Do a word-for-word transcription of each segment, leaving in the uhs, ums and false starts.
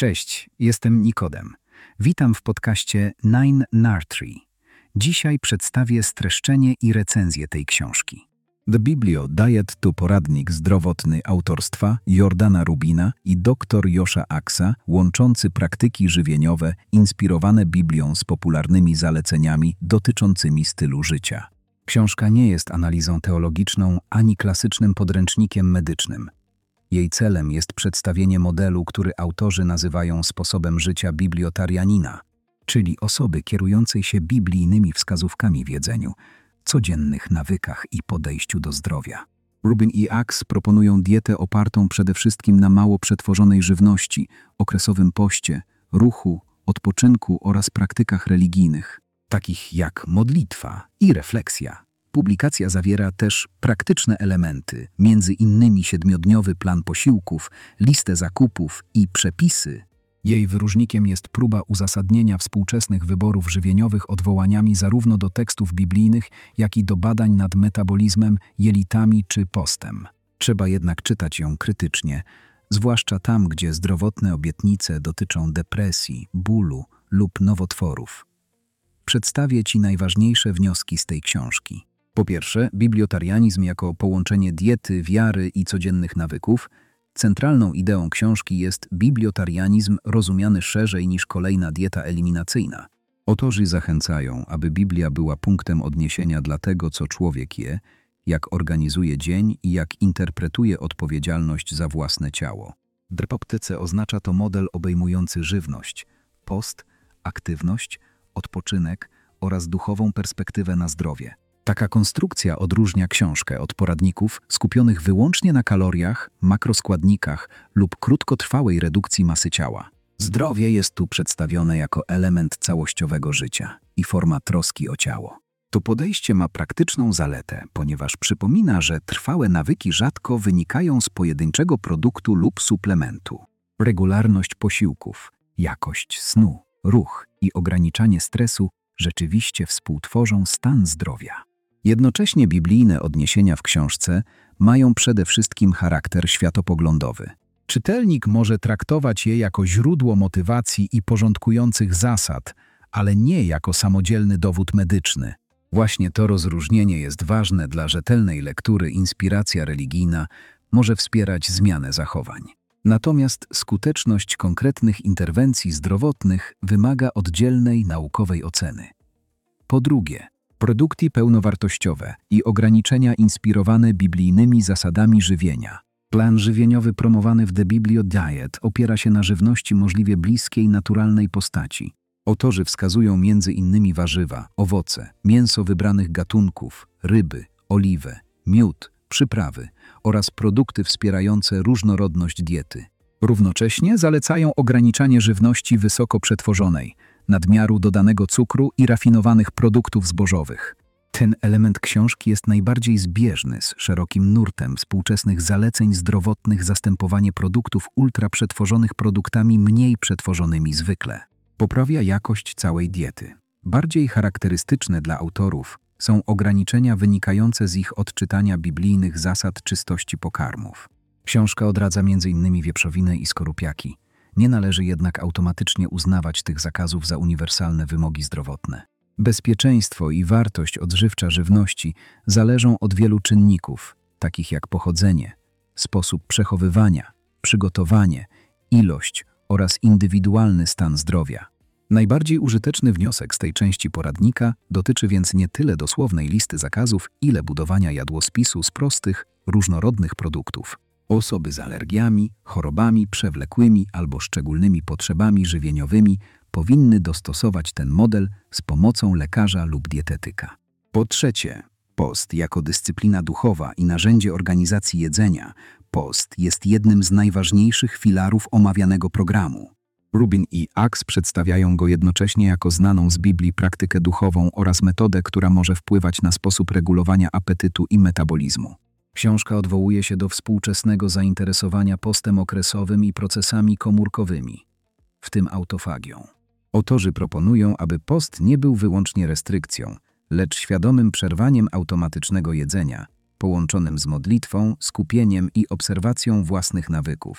Cześć, jestem Nikodem. Witam w podcaście Nine Nartree. Dzisiaj przedstawię streszczenie i recenzję tej książki. The Biblio Diet to poradnik zdrowotny autorstwa Jordana Rubina i dr Josha Axa, łączący praktyki żywieniowe inspirowane Biblią z popularnymi zaleceniami dotyczącymi stylu życia. Książka nie jest analizą teologiczną ani klasycznym podręcznikiem medycznym. Jej celem jest przedstawienie modelu, który autorzy nazywają sposobem życia bibliotarianina, czyli osoby kierującej się biblijnymi wskazówkami w jedzeniu, codziennych nawykach i podejściu do zdrowia. Rubin i Axe proponują dietę opartą przede wszystkim na mało przetworzonej żywności, okresowym poście, ruchu, odpoczynku oraz praktykach religijnych, takich jak modlitwa i refleksja. Publikacja zawiera też praktyczne elementy, między innymi siedmiodniowy plan posiłków, listę zakupów i przepisy. Jej wyróżnikiem jest próba uzasadnienia współczesnych wyborów żywieniowych odwołaniami zarówno do tekstów biblijnych, jak i do badań nad metabolizmem, jelitami czy postem. Trzeba jednak czytać ją krytycznie, zwłaszcza tam, gdzie zdrowotne obietnice dotyczą depresji, bólu lub nowotworów. Przedstawię Ci najważniejsze wnioski z tej książki. Po pierwsze, bibliotarianizm jako połączenie diety, wiary i codziennych nawyków. Centralną ideą książki jest bibliotarianizm rozumiany szerzej niż kolejna dieta eliminacyjna. Autorzy zachęcają, aby Biblia była punktem odniesienia dla tego, co człowiek je, jak organizuje dzień i jak interpretuje odpowiedzialność za własne ciało. W drepoptyce oznacza to model obejmujący żywność, post, aktywność, odpoczynek oraz duchową perspektywę na zdrowie. Taka konstrukcja odróżnia książkę od poradników skupionych wyłącznie na kaloriach, makroskładnikach lub krótkotrwałej redukcji masy ciała. Zdrowie jest tu przedstawione jako element całościowego życia i forma troski o ciało. To podejście ma praktyczną zaletę, ponieważ przypomina, że trwałe nawyki rzadko wynikają z pojedynczego produktu lub suplementu. Regularność posiłków, jakość snu, ruch i ograniczanie stresu rzeczywiście współtworzą stan zdrowia. Jednocześnie biblijne odniesienia w książce mają przede wszystkim charakter światopoglądowy. Czytelnik może traktować je jako źródło motywacji i porządkujących zasad, ale nie jako samodzielny dowód medyczny. Właśnie to rozróżnienie jest ważne dla rzetelnej lektury. Inspiracja religijna może wspierać zmianę zachowań. Natomiast skuteczność konkretnych interwencji zdrowotnych wymaga oddzielnej naukowej oceny. Po drugie, produkty pełnowartościowe i ograniczenia inspirowane biblijnymi zasadami żywienia. Plan żywieniowy promowany w The Biblio Diet opiera się na żywności możliwie bliskiej naturalnej postaci. Autorzy wskazują między innymi warzywa, owoce, mięso wybranych gatunków, ryby, oliwę, miód, przyprawy oraz produkty wspierające różnorodność diety. Równocześnie zalecają ograniczanie żywności wysoko przetworzonej, nadmiaru dodanego cukru i rafinowanych produktów zbożowych. Ten element książki jest najbardziej zbieżny z szerokim nurtem współczesnych zaleceń zdrowotnych zastępowanie produktów ultraprzetworzonych produktami mniej przetworzonymi zwykle. Poprawia jakość całej diety. Bardziej charakterystyczne dla autorów są ograniczenia wynikające z ich odczytania biblijnych zasad czystości pokarmów. Książka odradza między innymi wieprzowinę i skorupiaki. Nie należy jednak automatycznie uznawać tych zakazów za uniwersalne wymogi zdrowotne. Bezpieczeństwo i wartość odżywcza żywności zależą od wielu czynników, takich jak pochodzenie, sposób przechowywania, przygotowanie, ilość oraz indywidualny stan zdrowia. Najbardziej użyteczny wniosek z tej części poradnika dotyczy więc nie tyle dosłownej listy zakazów, ile budowania jadłospisu z prostych, różnorodnych produktów. Osoby z alergiami, chorobami przewlekłymi albo szczególnymi potrzebami żywieniowymi powinny dostosować ten model z pomocą lekarza lub dietetyka. Po trzecie, post jako dyscyplina duchowa i narzędzie organizacji jedzenia. Post jest jednym z najważniejszych filarów omawianego programu. Rubin i Axe przedstawiają go jednocześnie jako znaną z Biblii praktykę duchową oraz metodę, która może wpływać na sposób regulowania apetytu i metabolizmu. Książka odwołuje się do współczesnego zainteresowania postem okresowym i procesami komórkowymi, w tym autofagią. Autorzy proponują, aby post nie był wyłącznie restrykcją, lecz świadomym przerwaniem automatycznego jedzenia, połączonym z modlitwą, skupieniem i obserwacją własnych nawyków.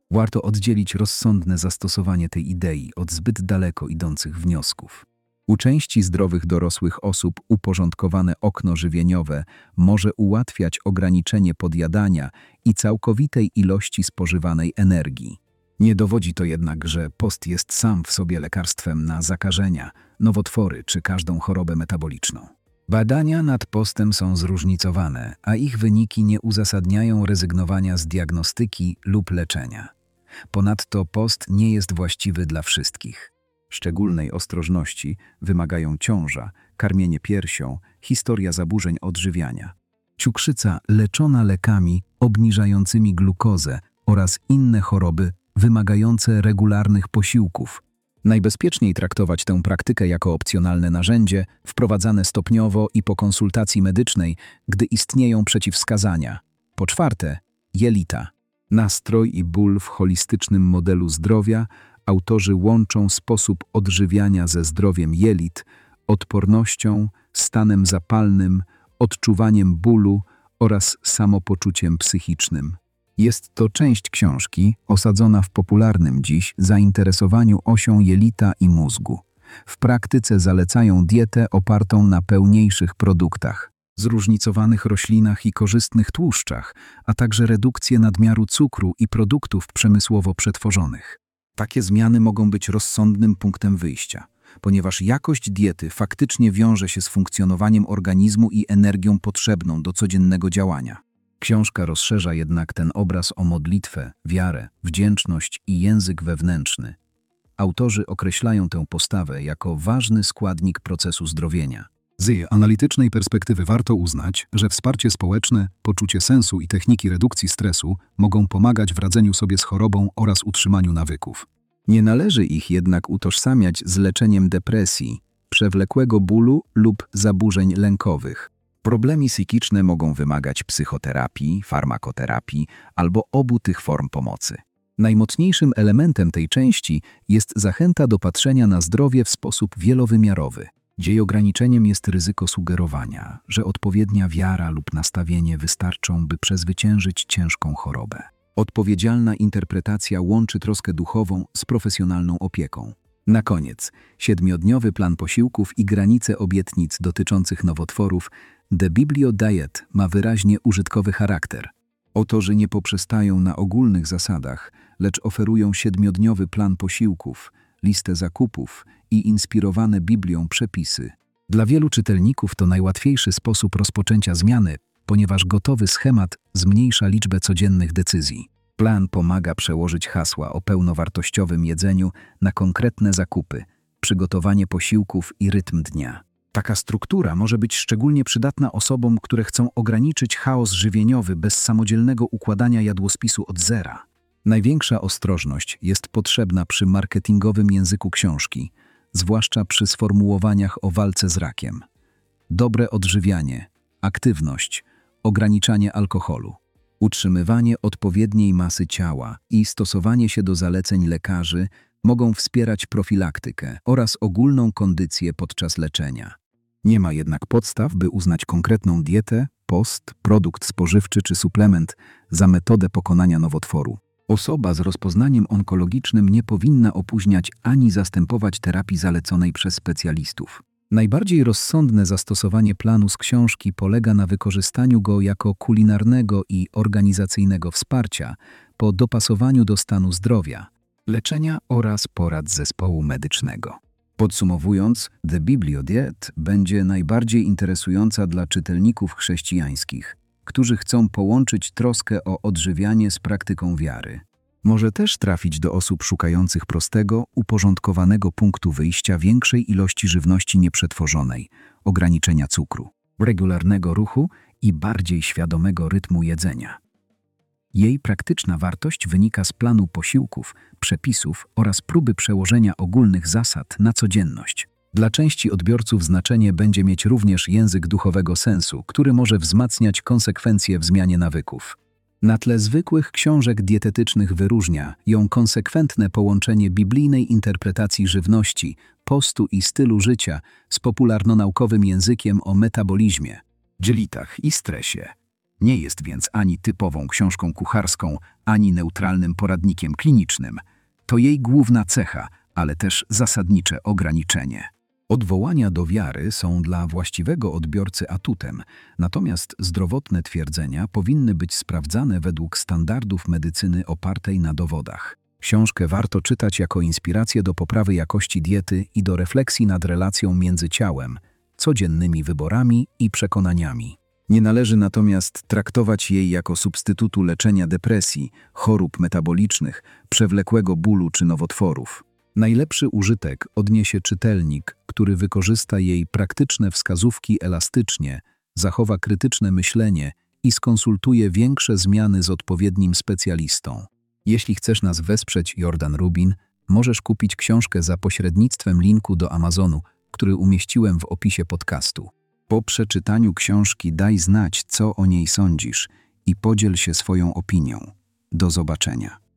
Warto oddzielić rozsądne zastosowanie tej idei od zbyt daleko idących wniosków. U części zdrowych dorosłych osób uporządkowane okno żywieniowe może ułatwiać ograniczenie podjadania i całkowitej ilości spożywanej energii. Nie dowodzi to jednak, że post jest sam w sobie lekarstwem na zakażenia, nowotwory czy każdą chorobę metaboliczną. Badania nad postem są zróżnicowane, a ich wyniki nie uzasadniają rezygnowania z diagnostyki lub leczenia. Ponadto post nie jest właściwy dla wszystkich. Szczególnej ostrożności wymagają ciąża, karmienie piersią, historia zaburzeń odżywiania, cukrzyca leczona lekami obniżającymi glukozę oraz inne choroby wymagające regularnych posiłków. Najbezpieczniej traktować tę praktykę jako opcjonalne narzędzie, wprowadzane stopniowo i po konsultacji medycznej, gdy istnieją przeciwwskazania. Po czwarte, jelita. Nastrój i ból w holistycznym modelu zdrowia autorzy łączą sposób odżywiania ze zdrowiem jelit, odpornością, stanem zapalnym, odczuwaniem bólu oraz samopoczuciem psychicznym. Jest to część książki osadzona w popularnym dziś zainteresowaniu osią jelita i mózgu. W praktyce zalecają dietę opartą na pełniejszych produktach, zróżnicowanych roślinach i korzystnych tłuszczach, a także redukcję nadmiaru cukru i produktów przemysłowo przetworzonych. Takie zmiany mogą być rozsądnym punktem wyjścia, ponieważ jakość diety faktycznie wiąże się z funkcjonowaniem organizmu i energią potrzebną do codziennego działania. Książka rozszerza jednak ten obraz o modlitwę, wiarę, wdzięczność i język wewnętrzny. Autorzy określają tę postawę jako ważny składnik procesu zdrowienia. Z analitycznej perspektywy warto uznać, że wsparcie społeczne, poczucie sensu i techniki redukcji stresu mogą pomagać w radzeniu sobie z chorobą oraz utrzymaniu nawyków. Nie należy ich jednak utożsamiać z leczeniem depresji, przewlekłego bólu lub zaburzeń lękowych. Problemy psychiczne mogą wymagać psychoterapii, farmakoterapii albo obu tych form pomocy. Najmocniejszym elementem tej części jest zachęta do patrzenia na zdrowie w sposób wielowymiarowy. Jej ograniczeniem jest ryzyko sugerowania, że odpowiednia wiara lub nastawienie wystarczą, by przezwyciężyć ciężką chorobę. Odpowiedzialna interpretacja łączy troskę duchową z profesjonalną opieką. Na koniec, siedmiodniowy plan posiłków i granice obietnic dotyczących nowotworów The Biblio Diet ma wyraźnie użytkowy charakter. Autorzy nie poprzestają na ogólnych zasadach, lecz oferują siedmiodniowy plan posiłków, listę zakupów i inspirowane Biblią przepisy. Dla wielu czytelników to najłatwiejszy sposób rozpoczęcia zmiany, ponieważ gotowy schemat zmniejsza liczbę codziennych decyzji. Plan pomaga przełożyć hasła o pełnowartościowym jedzeniu na konkretne zakupy, przygotowanie posiłków i rytm dnia. Taka struktura może być szczególnie przydatna osobom, które chcą ograniczyć chaos żywieniowy bez samodzielnego układania jadłospisu od zera. Największa ostrożność jest potrzebna przy marketingowym języku książki, zwłaszcza przy sformułowaniach o walce z rakiem. Dobre odżywianie, aktywność, ograniczanie alkoholu, utrzymywanie odpowiedniej masy ciała i stosowanie się do zaleceń lekarzy mogą wspierać profilaktykę oraz ogólną kondycję podczas leczenia. Nie ma jednak podstaw, by uznać konkretną dietę, post, produkt spożywczy czy suplement za metodę pokonania nowotworu. Osoba z rozpoznaniem onkologicznym nie powinna opóźniać ani zastępować terapii zaleconej przez specjalistów. Najbardziej rozsądne zastosowanie planu z książki polega na wykorzystaniu go jako kulinarnego i organizacyjnego wsparcia po dopasowaniu do stanu zdrowia, leczenia oraz porad zespołu medycznego. Podsumowując, The Biblio Diet będzie najbardziej interesująca dla czytelników chrześcijańskich, którzy chcą połączyć troskę o odżywianie z praktyką wiary. Może też trafić do osób szukających prostego, uporządkowanego punktu wyjścia większej ilości żywności nieprzetworzonej, ograniczenia cukru, regularnego ruchu i bardziej świadomego rytmu jedzenia. Jej praktyczna wartość wynika z planu posiłków, przepisów oraz próby przełożenia ogólnych zasad na codzienność. Dla części odbiorców znaczenie będzie mieć również język duchowego sensu, który może wzmacniać konsekwencje w zmianie nawyków. Na tle zwykłych książek dietetycznych wyróżnia ją konsekwentne połączenie biblijnej interpretacji żywności, postu i stylu życia z popularno-naukowym językiem o metabolizmie, jelitach i stresie. Nie jest więc ani typową książką kucharską, ani neutralnym poradnikiem klinicznym. To jej główna cecha, ale też zasadnicze ograniczenie. Odwołania do wiary są dla właściwego odbiorcy atutem, natomiast zdrowotne twierdzenia powinny być sprawdzane według standardów medycyny opartej na dowodach. Książkę warto czytać jako inspirację do poprawy jakości diety i do refleksji nad relacją między ciałem, codziennymi wyborami i przekonaniami. Nie należy natomiast traktować jej jako substytutu leczenia depresji, chorób metabolicznych, przewlekłego bólu czy nowotworów. Najlepszy użytek odniesie czytelnik, który wykorzysta jej praktyczne wskazówki elastycznie, zachowa krytyczne myślenie i skonsultuje większe zmiany z odpowiednim specjalistą. Jeśli chcesz nas wesprzeć, Jordan Rubin, możesz kupić książkę za pośrednictwem linku do Amazonu, który umieściłem w opisie podcastu. Po przeczytaniu książki daj znać, co o niej sądzisz i podziel się swoją opinią. Do zobaczenia.